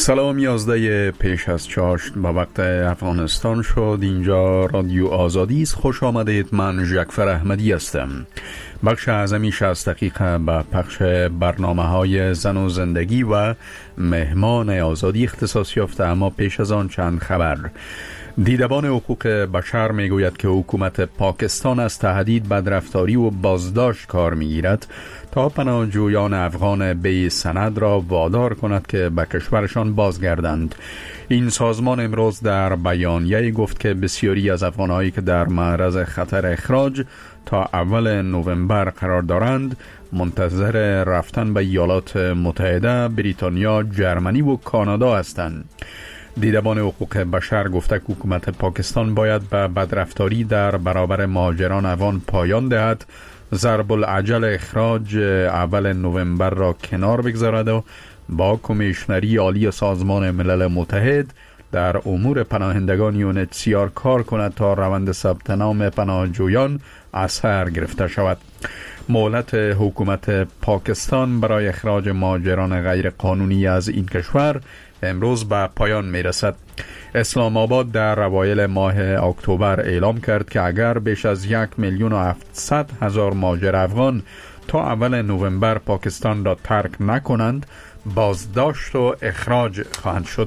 سلام 11 پیش از چاشت با وقت افغانستان شد. اینجا رادیو آزادی است. خوش آمدید. من جعفر احمدی هستم. بخش اعظمی 60 دقیقه به پخش برنامه های زن و زندگی و مهمان آزادی اختصاص یافته، اما پیش از آن چند خبر. دیدبان حقوق بشر میگوید که حکومت پاکستان از تهدید بدرفتاری و بازداشت کار میگیرد تا پناهجویان افغان بی سند را وادار کند که به کشورشان بازگردند. این سازمان امروز در بیانیه گفت که بسیاری از افغانهایی که در معرض خطر اخراج تا اول نوامبر قرار دارند منتظر رفتن به ایالات متحده، بریتانیا، جرمنی و کانادا هستند. دیدبان حقوق بشر گفته که حکومت پاکستان باید به بدرفتاری در برابر مهاجران افغان پایان دهد، ضرب العجل اخراج اول نوامبر را کنار بگذارد و با کمیشنری عالی سازمان ملل متحد در امور پناهندگان UNHCR کار کند تا روند ثبت نام پناهجویان از سر گرفته شود. مهلت حکومت پاکستان برای اخراج مهاجران غیر قانونی از این کشور امروز به پایان می رسد. اسلام آباد در اوایل ماه اکتبر اعلام کرد که اگر بیش از 1,700,000 مهاجر افغان تا اول نوامبر پاکستان را ترک نکنند بازداشت و اخراج خواهند شد.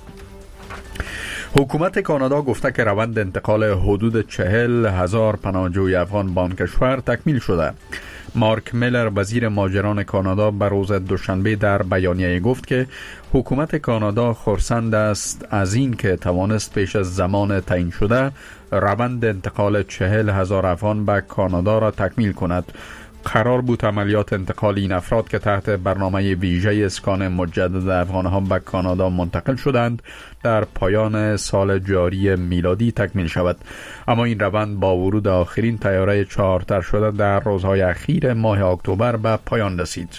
حکومت کانادا گفته که روند انتقال حدود 40,000 پناهجوی افغان به آن کشور تکمیل شده. مارک میلر وزیر مهاجران کانادا به روز دوشنبه در بیانیه گفت که حکومت کانادا خرسند است از این که توانست پیش از زمان تعیین شده روند انتقال 40,000 افغان به کانادا را تکمیل کند. قرار بود عملیات انتقال این افراد که تحت برنامه ویژه اسکان مجدد افغانها به کانادا منتقل شدند در پایان سال جاری میلادی تکمیل شود، اما این روند با ورود آخرین طیاره چارتر شده در روزهای اخیر ماه اکتبر به پایان رسید.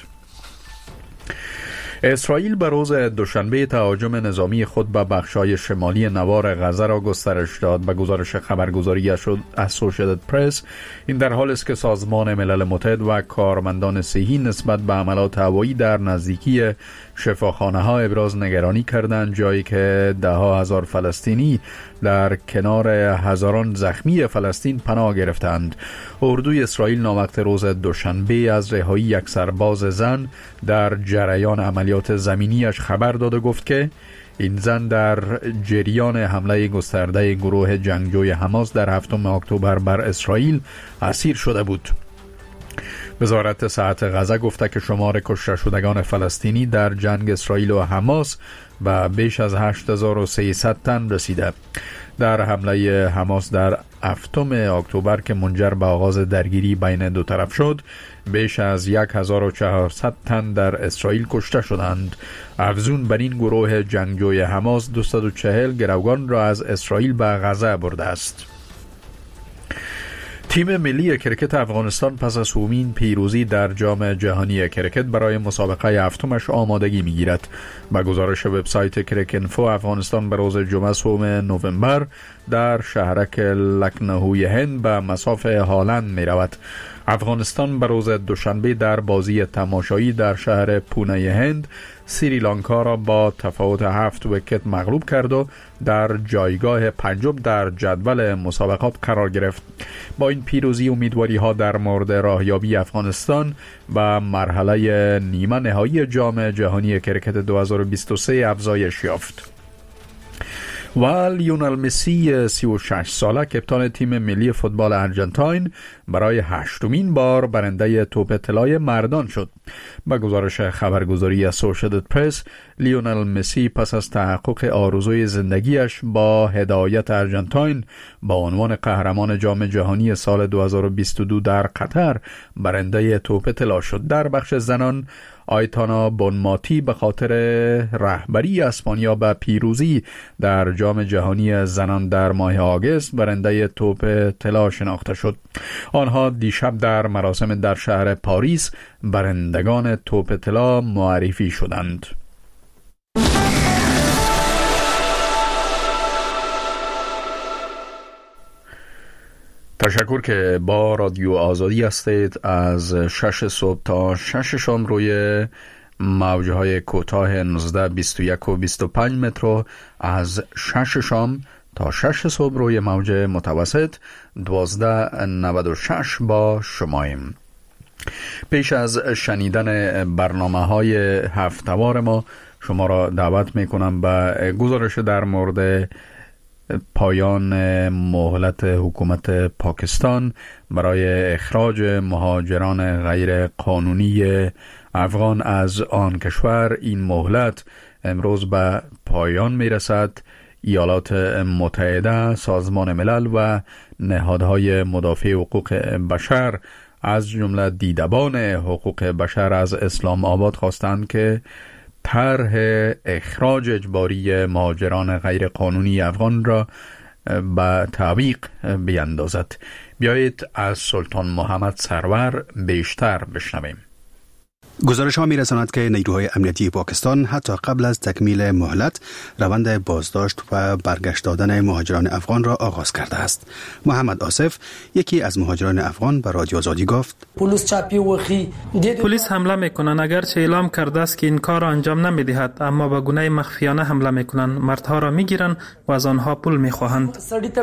اسرائیل به روز دوشنبه تهاجم نظامی خود به بخش‌های شمالی نوار غزه را گسترش داد. به گزارش خبرگزاری اسوسییتد پرس، این در حالی است که سازمان ملل متحد و کارمندان صحی نسبت به حملات هوایی در نزدیکی شفاخانه‌ها ابراز نگرانی کردند، جایی که ده‌ها هزار فلسطینی در کنار هزاران زخمی فلسطین پناه گرفتند. اردوی اسرائیل ناوقت روز دوشنبه از رهایی یک سرباز زن در جریان عملیات زمینیش خبر داد و گفت که این زن در جریان حمله گسترده گروه جنگجوی حماس در 7 اکتبر بر اسرائیل اسیر شده بود. وزارت صحت غزه گفته که شمار کشته شدگان فلسطینی در جنگ اسرائیل و حماس به بیش از 8300 تن رسیده. در حمله حماس در 7 اکتبر که منجر به آغاز درگیری بین دو طرف شد، بیش از 1400 تن در اسرائیل کشته شدند. افزون بر این گروه جنگجوی حماس 240 گروگان را از اسرائیل به غزه برده است. تیم ملی کرکت افغانستان پس از سومین پیروزی در جام جهانی کرکت برای مسابقه هفتمش آمادگی می‌گیرد. با گزارش وبسایت کرکینفو، افغانستان به روز جمعه 3 نوامبر در شهرک لکنهوی هند به مصاف هالند می‌رود. افغانستان به روز دوشنبه در بازی تماشایی در شهر پونه هند سریلانکا را با تفاوت 7 ویکت مغلوب کرد و در جایگاه پنجم در جدول مسابقات قرار گرفت. با این پیروزی امیدواری ها در مورد راهیابی افغانستان و مرحله نیمه نهایی جام جهانی کرکت 2023 افزایش یافت. و لیونل مسی 36 ساله کپتان تیم ملی فوتبال ارژانتین برای 8مین بار برنده توپ طلای مردان شد. با گزارش خبرگزاری اسوسییتد پرس، لیونل مسی پس از تحقق آرزوی زندگیش با هدایت ارژانتین با عنوان قهرمان جام جهانی سال 2022 در قطر برنده توپ طلا شد. در بخش زنان، آیتانا بونماتی به خاطر رهبری اسپانیا به پیروزی در جام جهانی زنان در ماه آگوست برنده توپ طلا شناخته شد. آنها دیشب در مراسم در شهر پاریس برندگان توپ طلا معرفی شدند. تشکر که با رادیو آزادی هستید. از 6 صبح تا 6 شام روی موجهای کوتاه 19، 21 و 25 متر از 6 شام تا 6 صبح روی موج متوسط 1296 با شماییم. پیش از شنیدن برنامه‌های هفته‌وار ما شما را دعوت می‌کنم به گزارش در مورد پایان مهلت حکومت پاکستان برای اخراج مهاجران غیر قانونی افغان از آن کشور. این مهلت امروز به پایان میرسد. ایالات متحده، سازمان ملل و نهادهای مدافع حقوق بشر از جمله دیدبان حقوق بشر از اسلام آباد خواستند که طرح اخراج اجباری مهاجران غیر قانونی افغان را به تعویق بیندازد. بیایید از سلطان محمد سرور بیشتر بشنویم. گزارش ها می رساند که نیروهای امنیتی پاکستان حتی قبل از تکمیل مهلت روند بازداشت و برگشت دادن مهاجران افغان را آغاز کرده است. محمد آصف، یکی از مهاجران افغان، به رادیو آزادی گفت: پلیس حمله میکنند، اگرچه اعلام کرده است که این کار را انجام نمیدهد، اما با گونه مخفیانه حمله میکنند. مردها را میگیرند و از آنها پول میخواهند.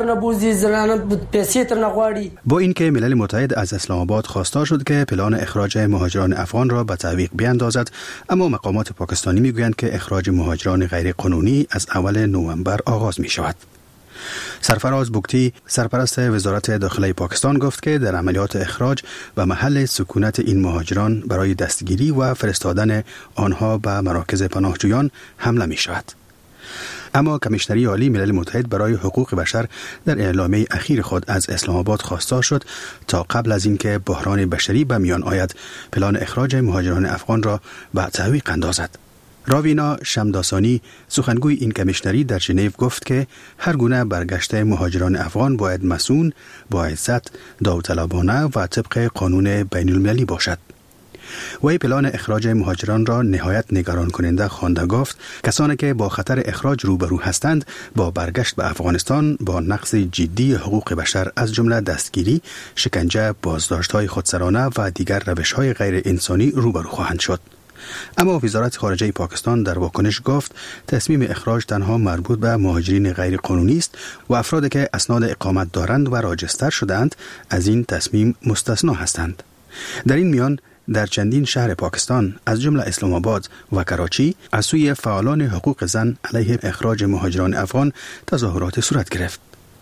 با اینکه ملل متحد از اسلام آباد خواستار شد که پلان اخراج مهاجران افغان را به تعویق بیاندازد، اما مقامات پاکستانی میگویند که اخراج مهاجران غیر قانونی از اول نوامبر آغاز می شود. سرفراز بگتی، سرپرست وزارت داخلی پاکستان، گفت که در عملیات اخراج و محل سکونت این مهاجران برای دستگیری و فرستادن آنها به مراکز پناهجویان حمله می شود. اما کمیشنری عالی ملل متحد برای حقوق بشر در اعلامیه اخیر خود از اسلام آباد خواستار شد تا قبل از اینکه بحران بشری به میان آید پلان اخراج مهاجران افغان را به تعویق اندازد. راوینا شمداسانی، سخنگوی این کمیشنری، در ژنو گفت که هر گونه برگشت مهاجران افغان باید مسئول، با عزت، داوطلبانه و طبق قانون بین المللی باشد. وی پلان اخراج مهاجران را نهایت نگران کننده خوانده. گفت کسانی که با خطر اخراج روبرو هستند با برگشت به افغانستان با نقض جدی حقوق بشر از جمله دستگیری، شکنجه، بازداشت‌های خودسرانه و دیگر روش‌های غیر انسانی روبرو خواهند شد. اما وزارت خارجه پاکستان در واکنش گفت تصمیم اخراج تنها مربوط به مهاجرین غیر قانونی است و افرادی که اسناد اقامت دارند و راجستر شده‌اند از این تصمیم مستثنا هستند. در این میان در چندین شهر پاکستان از جمله اسلام آباد و کراچی از سوی فعالان حقوق زن علیه اخراج مهاجران افغان تظاهرات صورت گرفت.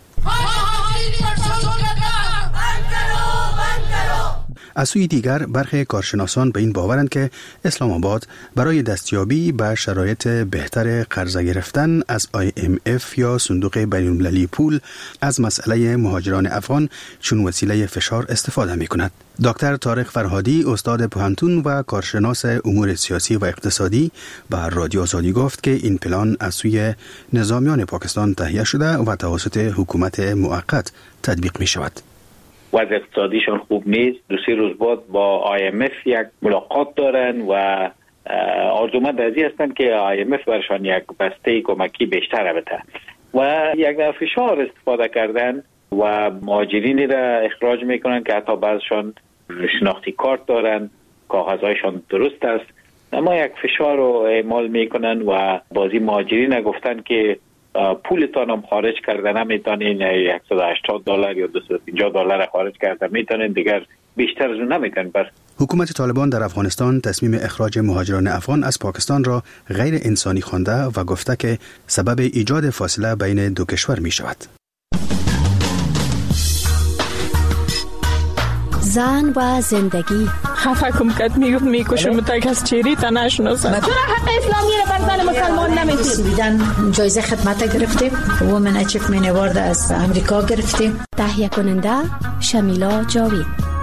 از سوی دیگر برخی کارشناسان به این باورند که اسلام آباد برای دستیابی به شرایط بهتر قرضه گرفتن از IMF یا صندوق بین المللی پول از مسئله مهاجران افغان چون وسیله فشار استفاده می کند. دکتر طارق فرهادی، استاد پوهنتون و کارشناس امور سیاسی و اقتصادی، به رادیو آزادی گفت که این پلان از سوی نظامیان پاکستان تهیه شده و توسط حکومت موقت تطبیق می شود. وضع اقتصادیشان خوب نیست. 2-3 روز بعد با IMF یک ملاقات دارن و آرزومند از این هستند که IMF برشان یک بسته کمکی بیشتر بده و یک فشار استفاده کردن و مهاجرینی را اخراج میکنن که حتی بعضشان شناختی کارت دارن، کاغذهایشان درست است، اما یک فشار رو اعمال میکنن و بازی مهاجرین گفتن که پولتان هم خارج کرده نمیتونین، $180 یا $250 خارج کرده میتونین، دیگر بیشتر از اون نمیتونین. بس حکومت طالبان در افغانستان تصمیم اخراج مهاجران افغان از پاکستان را غیر انسانی خوانده و گفته که سبب ایجاد فاصله بین دو کشور می شود. زن و زندگی. خفه کم کت میکشم تا کس چیری تا نشناسم. چرا حق اسلامی را بر زن مسلمان نمیدید؟ جایزه خدمت گرفتیم، وومن اچیومنت اوارد از امریکا گرفتیم. تهیه کننده شمیلا جاوید.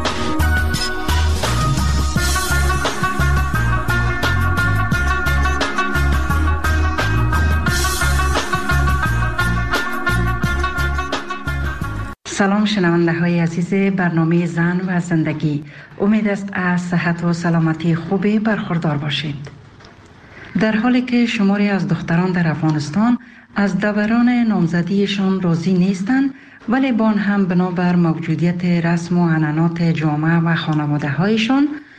سلام شنونده های عزیز برنامه زن و زندگی، امید است از صحت و سلامتی خوبی برخوردار باشید. در حالی که شماری از دختران در افغانستان از دوران نامزدیشان راضی نیستند، ولی با آن هم بنابر موجودیت رسم و عنعنات جامعه و خانواده هایشان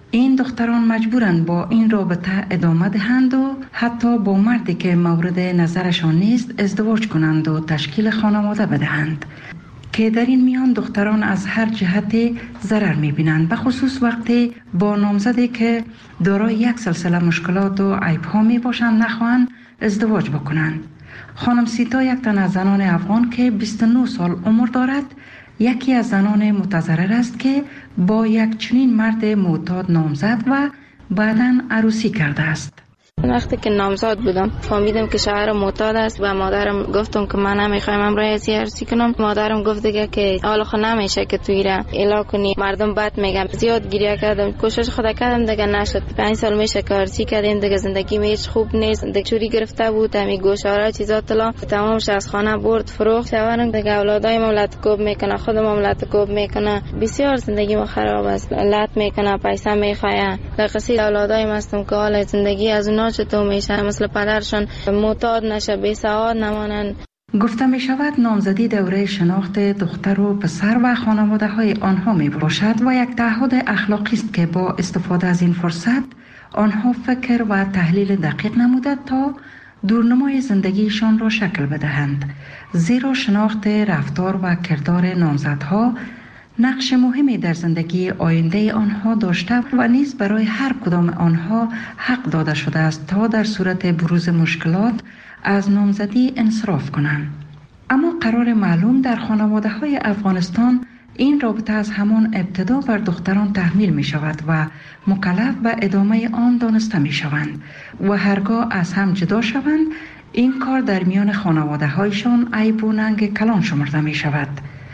این دختران مجبورند با این رابطه ادامه دهند و حتی با مردی که مورد نظرشان نیست ازدواج کنند و تشکیل خانواده بدهند که در این میان دختران از هر جهت ضرر می‌بینند، به خصوص وقتی با نامزدی که دارای یک سلسله مشکلات و عیب‌ها میباشند نخواهند ازدواج بکنند. خانم سیتا یک تن از زنان افغان که 29 سال عمر دارد، یکی از زنان متضرر است که با یک چنین مرد معتاد نامزد و بعداً عروسی کرده است. وقتی که نامزد بودم فهمیدم که شوهرم معتاد است و مادرم گفتم که من نمیخوایم امروز عروسی کنم. مادرم گفت دیگه که حالا خود نمیشه که توی را اعلام کنی، مردم بد میگن. زیاد گریه کردم، کوشش خدا کردم دیگه نشد. 5 سال میشه که عروسی کردیم دیگه، زندگی هیچ خوب نیست. دیگه چوری گرفته بود، همین گوشواره چیزا طلا تمامش از خانه برد فروخت. شوهرم دیگه اولادای مملت کوب میکنه، خود مملت کوب میکنه. بسیار زندگی ما خراب است، لط میکنه، پیسه میخواه. قصه اولادای ماستم که حال زندگی از اونها چطور میشه، مثل پدرشون معتاد نشه، بی سواد نمانن. گفته می شود نامزدی دوره شناخت دختر و پسر و خانواده های آنها می باشد و یک تعهد اخلاقی است که با استفاده از این فرصت آنها فکر و تحلیل دقیق نموده تا دورنمای زندگیشان را شکل بدهند، زیرا شناخت رفتار و کردار نامزدها نقش مهمی در زندگی آینده آنها داشته و نیز برای هر کدام آنها حق داده شده است تا در صورت بروز مشکلات از نامزدی انصراف کنند. اما قرار معلوم در خانواده های افغانستان این رابطه از همان ابتدا بر دختران تحمیل می شود و مکلف به ادامه آن دانسته می شوند و هرگاه از هم جدا شوند این کار در میان خانواده هایشان عیب و ننگ کلان شمرده می شود.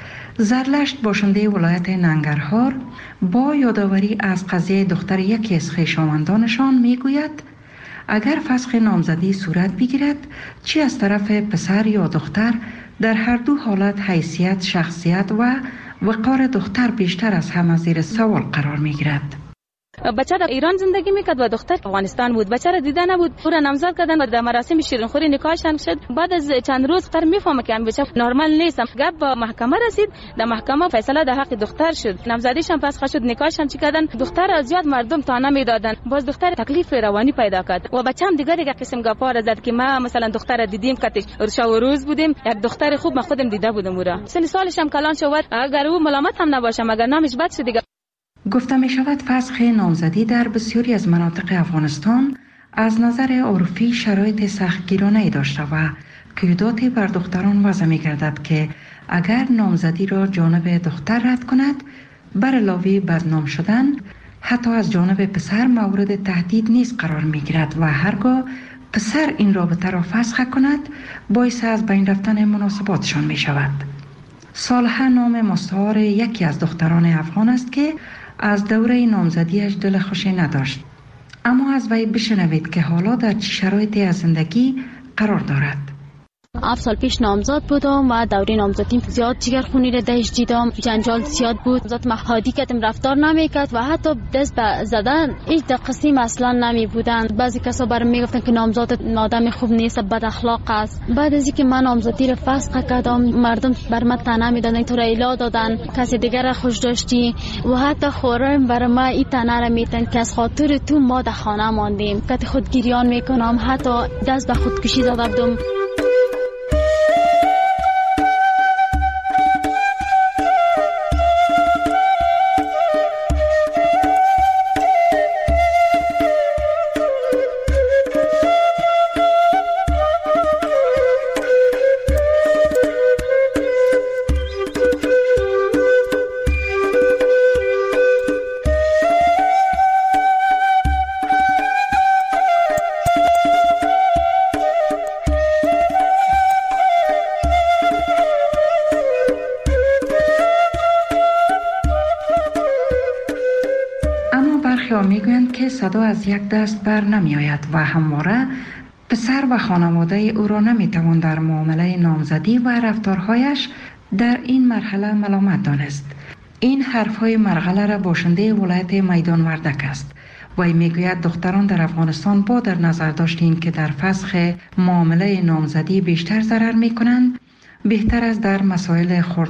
زرلشت باشنده ولایت ننگرهار با یادآوری از قضیه دختر یکی از خویشاوندانشان میگوید اگر فسخ نامزدی صورت بگیرد، چی از طرف پسر یا دختر، در هر دو حالت حیثیت، شخصیت و وقار دختر بیشتر از همه زیر سوال قرار میگیرد. بچه در ایران زندگی میکرد و دختر افغانستان بود. بچه را دیده نبود، او را نامزد کردن و در مراسم شیرینخوری نکاحشان شد. بعد از چند روز دختر میفهمه که این بچه نرمال نیست. گپ به محکمه رسید، در محکمه فیصله در حق دختر شد. نامزدیشان فسخ شد، نکاحشان چی کردن، دختر را زیاد مردم تانه میدادن. باز دختر تکلیف روانی پیدا کرد و بچه هم دیگه قسم گپا را زد که ما مثلا دختر را دیدیم کاتش شب و روز بودیم، یک دختر خوب ما خودم دیده بودم. او را سن سالش هم کلان شد، اگر او ملامت هم نباشه مگر نامش بد شد دیگه. گفته می شود فسخ نامزدی در بسیاری از مناطق افغانستان از نظر عرفی شرایط سختگیرانه‌ای داشته و قیوداتی بر دختران وضع می گردد که اگر نامزدی را جانب دختر رد کند، بر علاوه بدنام شدن حتی از جانب پسر مورد تهدید نیز قرار می گیرد و هرگاه پسر این رابطه را فسخ کند باعث از بین رفتن مناسباتشان می شود. صالحه نام مستعار یکی از دختران افغان است که از دوره نامزدیش دل خوشی نداشت، اما از وی بشنوید که حالا در چه شرایطی از زندگی قرار دارد. 7 سال پیش نامزد بودم و دوره نامزدیم زیاد جگرخونی را درش دیدم، جنجال زیاد بود، ذات محادی کردم رفتار نمیکرد و حتی دست به زدن هیچ قسم اصلا نمی بودند. بعضی کسا برام میگفتن که نامزد آدم خوب نیست، بد اخلاق است. بعد از اینکه من نامزدی را فسخ کردم، مردم بر من طعنه میدادن، تو را الا دادن، کسی دیگر را خوش داشتی و حتی خورم بر ما این طعنه را میتن که از خاطر تو ما در خانه ماندیم، که خودگیریان میکنم، حتی دست به خودکشی زده بودم. میگویند که صدا از یک دست بر نمی آید و همواره پسر و خانواده او را نمی توان در معامله نامزدی و رفتارهایش در این مرحله ملامت دانست. این حرفهای مرغله را باشنده ولایت میدان وردک است. وی میگوید دختران در افغانستان با در نظر داشتیم که در فسخ معامله نامزدی بیشتر ضرر می کنند، بهتر است در مسائل خرد